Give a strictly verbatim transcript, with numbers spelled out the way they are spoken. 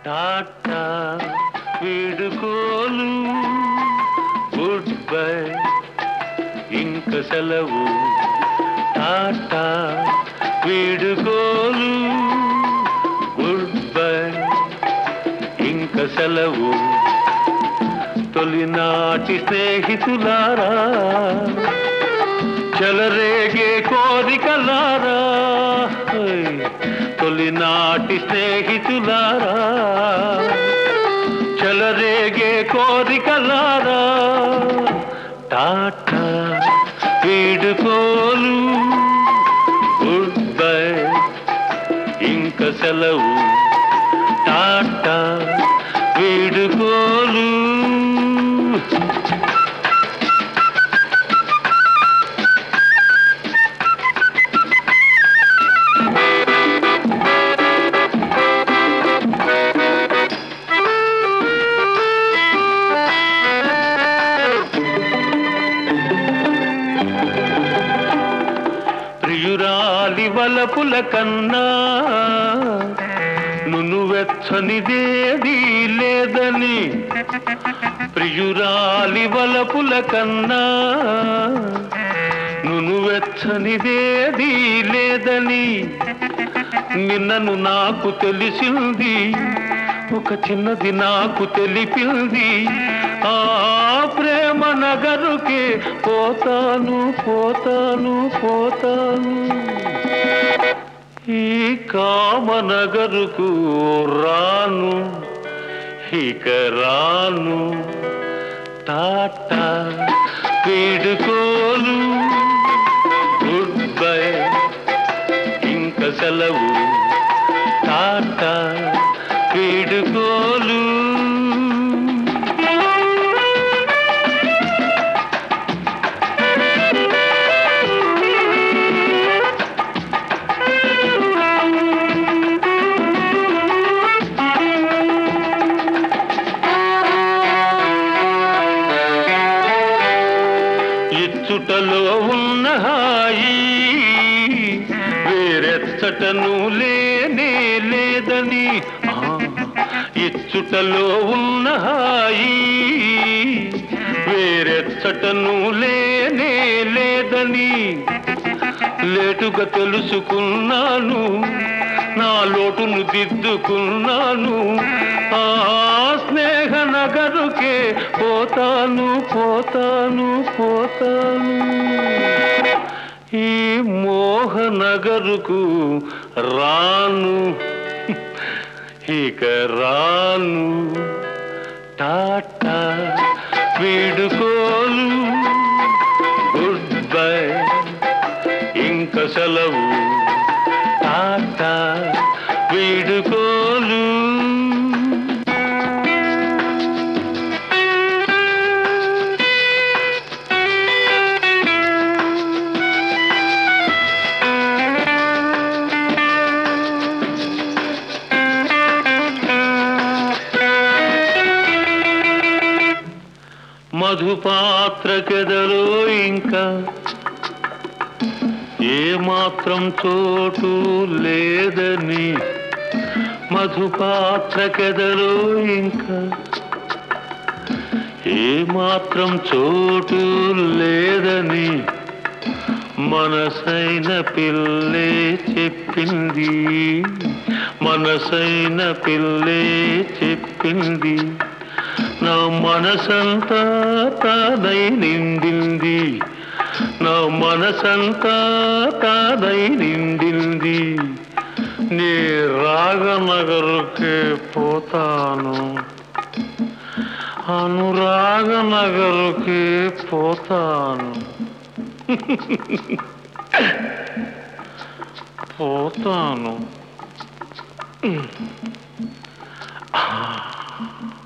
టాటా వీడుకోలు goodbye ఇంక సెలవు టాటా వీడుకోలు గుడ్ బై ఇంక సెలవు తొలినాటి స్నేహితులారా చెలరేగే కోరికలారా తొలినాటి స్నేహితులారా చెలరేగే కోరికలారా టాటా వీడుకోలు గుడ్ బై ఇంక సెలవు టాటా వీడుకోలు ప్రియురాలి వలపుల కన్నా నును వెచ్చనిదేదీ లేదని ప్రియురాలి వలపుల కన్నా నును వెచ్చనిదేదీ లేదని నిన్నను నాకు తెలిసింది ఒక చిన్నది నాకు తెలిపింది ఆ ప్రేమ నగరుకే పోతాను పోతాను పోతాను ఈ కామనగరుకు రాను ఇక రాను టాటా వీడుకోలు గుడ్ బై ఇంక సెలవు టాటా వీడుకోలు ఇచ్చుటలో ఉన్న హాయి వేరెచ్చటను లేనే లేదని ఇచ్చుటలో ఉన్న హాయి వేరెచ్చటను లేనే లేదని లేటుగా తెలుసుకున్నాను నా లోటును దిద్దుకున్నాను ఆ స్నేహ నగరుకే పోతాను పోతాను పోతాను ఈ మోహ నగరుకు రాను ఇక రాను టాటా వీడుకోలు గుడ్ బై ఇంక సెలవు టాటా వీడుకోలు మధుపాత్రకెదలో ఇంకా ఏమాత్రం చోటు లేదని మధుపాత్రకెదలో ఇంకా ఏమాత్రం చోటు లేదని మనసైన పిల్లే చెప్పింది మనసైన పిల్లే చెప్పింది నా మనసంతా తానై నిండింది నా మనసంతా తానై నిండింది నీ రాగనగరుకే పోతాను అనురాగనగరుకే పోతాను పోతాను